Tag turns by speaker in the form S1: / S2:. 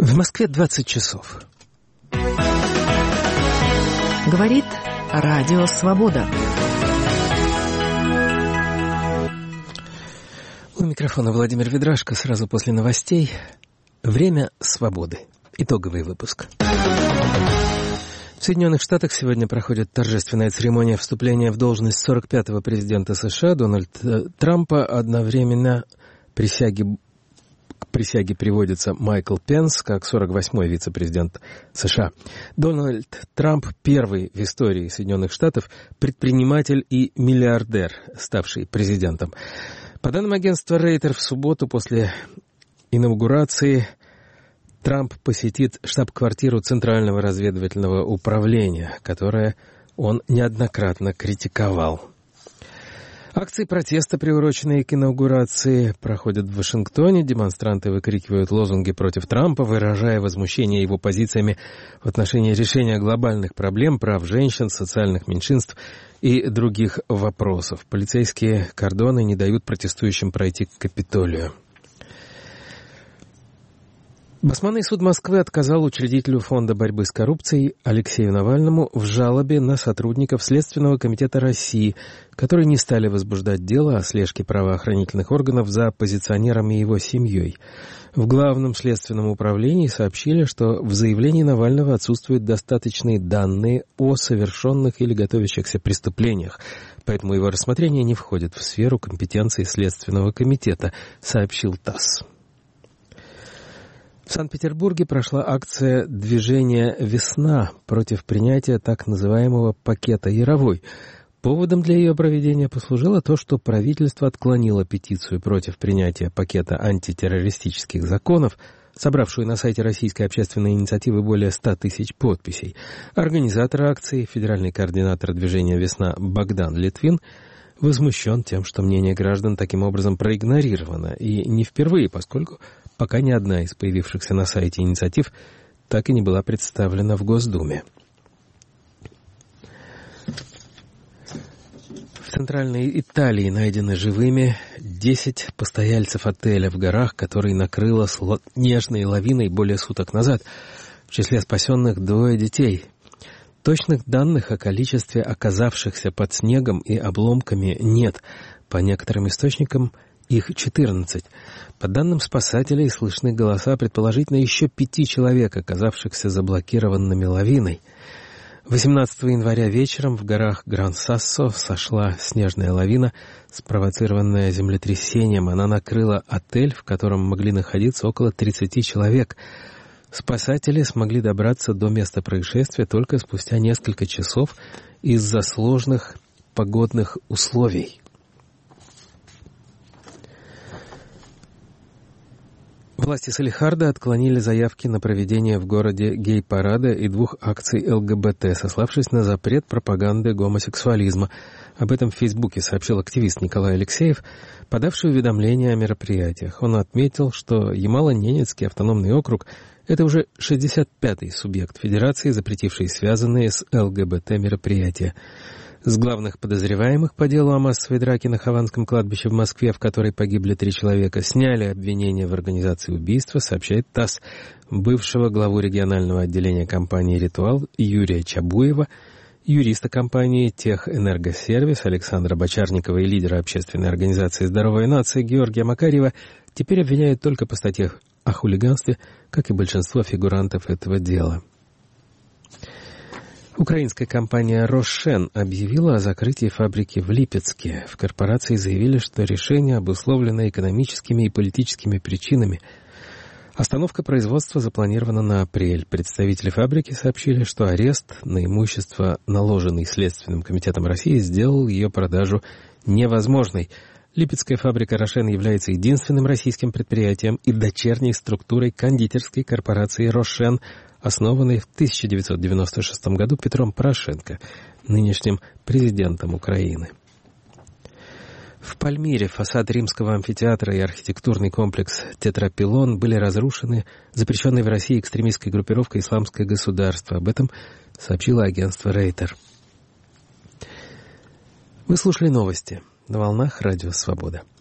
S1: В Москве 20 часов.
S2: Говорит Радио Свобода.
S1: У микрофона Владимир Ведрашко. Сразу после новостей. Время свободы. Итоговый выпуск. В Соединенных Штатах сегодня проходит торжественная церемония вступления в должность 45-го президента США Дональда Трампа. Одновременно к присяге приводится Майкл Пенс, как 48-й вице-президент США. Дональд Трамп – первый в истории Соединенных Штатов предприниматель и миллиардер, ставший президентом. По данным агентства Рейтер, в субботу после инаугурации Трамп посетит штаб-квартиру Центрального разведывательного управления, которое он неоднократно критиковал. Акции протеста, приуроченные к инаугурации, проходят в Вашингтоне. Демонстранты выкрикивают лозунги против Трампа, выражая возмущение его позициями в отношении решения глобальных проблем, прав женщин, социальных меньшинств и других вопросов. Полицейские кордоны не дают протестующим пройти к Капитолию. Басманный суд Москвы отказал учредителю Фонда борьбы с коррупцией Алексею Навальному в жалобе на сотрудников Следственного комитета России, которые не стали возбуждать дело о слежке правоохранительных органов за оппозиционером и его семьей. В Главном следственном управлении сообщили, что в заявлении Навального отсутствуют достаточные данные о совершенных или готовящихся преступлениях, поэтому его рассмотрение не входит в сферу компетенции Следственного комитета, сообщил ТАСС. В Санкт-Петербурге прошла акция движения «Весна» против принятия так называемого пакета Яровой. Поводом для ее проведения послужило то, что правительство отклонило петицию против принятия пакета антитеррористических законов, собравшую на сайте Российской общественной инициативы более 100 тысяч подписей. Организатор акции, федеральный координатор движения «Весна» Богдан Литвин, возмущен тем, что мнение граждан таким образом проигнорировано, и не впервые, поскольку пока ни одна из появившихся на сайте инициатив так и не была представлена в Госдуме. В Центральной Италии найдены живыми 10 постояльцев отеля в горах, который накрыло снежной лавиной более суток назад. В числе спасенных 2 детей. Точных данных о количестве оказавшихся под снегом и обломками нет. По некоторым источникам их 14. По данным спасателей, слышны голоса предположительно еще 5 человек, оказавшихся заблокированными лавиной. 18 января вечером в горах Гран-Сассо сошла снежная лавина, спровоцированная землетрясением. Она накрыла отель, в котором могли находиться около 30 человек. Спасатели смогли добраться до места происшествия только спустя несколько часов из-за сложных погодных условий. Власти Салехарда отклонили заявки на проведение в городе гей-парада и 2 акций ЛГБТ, сославшись на запрет пропаганды гомосексуализма. Об этом в Фейсбуке сообщил активист Николай Алексеев, подавший уведомление о мероприятиях. Он отметил, что Ямало-Ненецкий автономный округ – это уже 65-й субъект Федерации, запретивший связанные с ЛГБТ мероприятия. С главных подозреваемых по делу о массовой драке на Хованском кладбище в Москве, в которой погибли 3 человека, сняли обвинения в организации убийства, сообщает ТАСС. Бывшего главу регионального отделения компании «Ритуал» Юрия Чабуева, юриста компании «Техэнергосервис» Александра Бочарникова и лидера общественной организации «Здоровая нация» Георгия Макарьева теперь обвиняют только по статье о хулиганстве, как и большинство фигурантов этого дела. Украинская компания «Рошен» объявила о закрытии фабрики в Липецке. В корпорации заявили, что решение обусловлено экономическими и политическими причинами. Остановка производства запланирована на апрель. Представители фабрики сообщили, что арест на имущество, наложенный Следственным комитетом России, сделал ее продажу невозможной. Липецкая фабрика «Рошен» является единственным российским предприятием и дочерней структурой кондитерской корпорации «Рошен», основанной в 1996 году Петром Порошенко, нынешним президентом Украины. В Пальмире фасад римского амфитеатра и архитектурный комплекс «Тетрапилон» были разрушены запрещенной в России экстремистской группировкой «Исламское государство». Об этом сообщило агентство Рейтер. Вы слушали новости на волнах Радио Свобода.